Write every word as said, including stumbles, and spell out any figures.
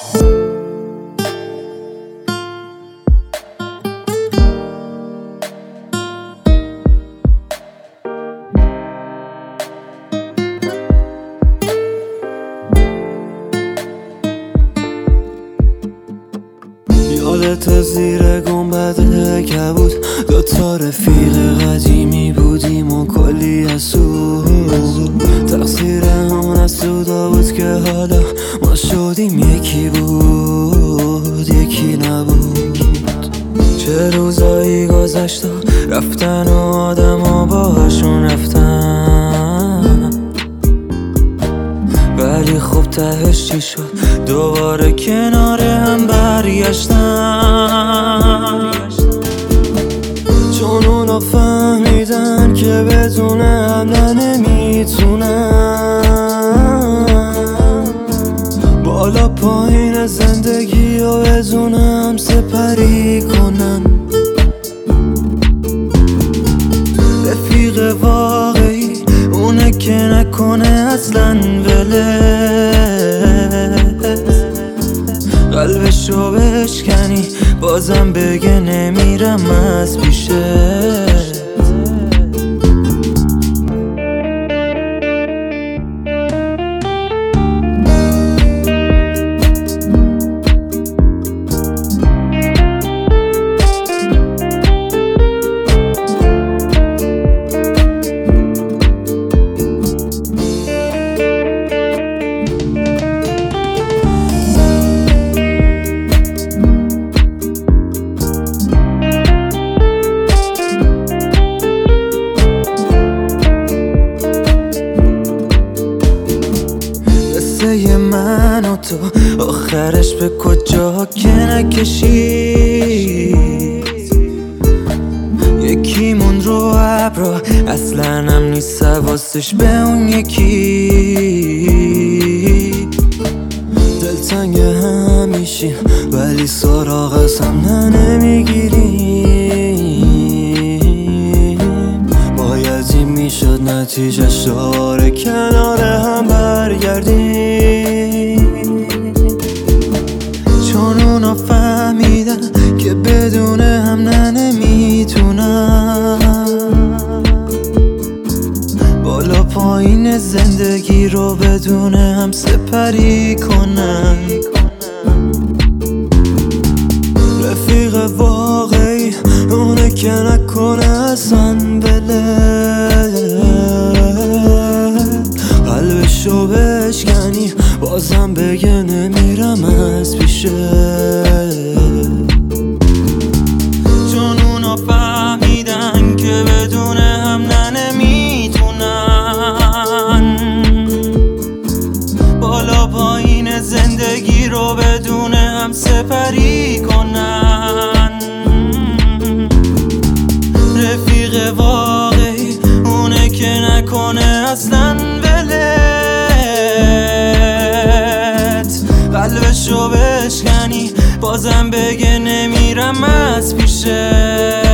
یادت زیر گنبد کبود دوتا رفیق قدیمی بودیم و کلی حسود. تقصیر همون حسودا بود که حالا ما شدیم یکی بود یکی نبود. چه روزایی گذشت و رفتن و آدم ها باهاشون رفتن، ولی خوب تهش چی شد دوباره کنار هم برگشتن. چون اونا فهمیدن که بدون هم نه نمیتونن بالا پایین زندگی و بدون هم سپری کنن. رفیق واقعی اونه که نکنه اصلا ولت، قلبشو بشکنی بازم بگه نمیرم از پیشت. قصه من و تو آخرش به کجا که نکشید، یکی مون رو ابرا اصلا هم نیست حواسش به اون یکی. دلتنگ همیشیم ولی سراغ از هم نمیگیریم. باید این میشد نتیجهش داره کنار هم برگردیم. چون اونا فهمیدن که بدون هم نه نمیتونن بالا پایین زندگی رو بدون هم سپری کنن. رفیق واقعی اونه که نکنه اصلا ولت، قلبشو بشکنی بازم بگه نمیرم از پیشت. چون اونا فهمیدن که بدون هم نه نمیتونن بالا پایین زندگی رو بدون هم سپری کنن. رفیق واقعی اونه که نکنه اصلا ولت، قلبشو بشکنی بازم بگه نمیرم از پیشت.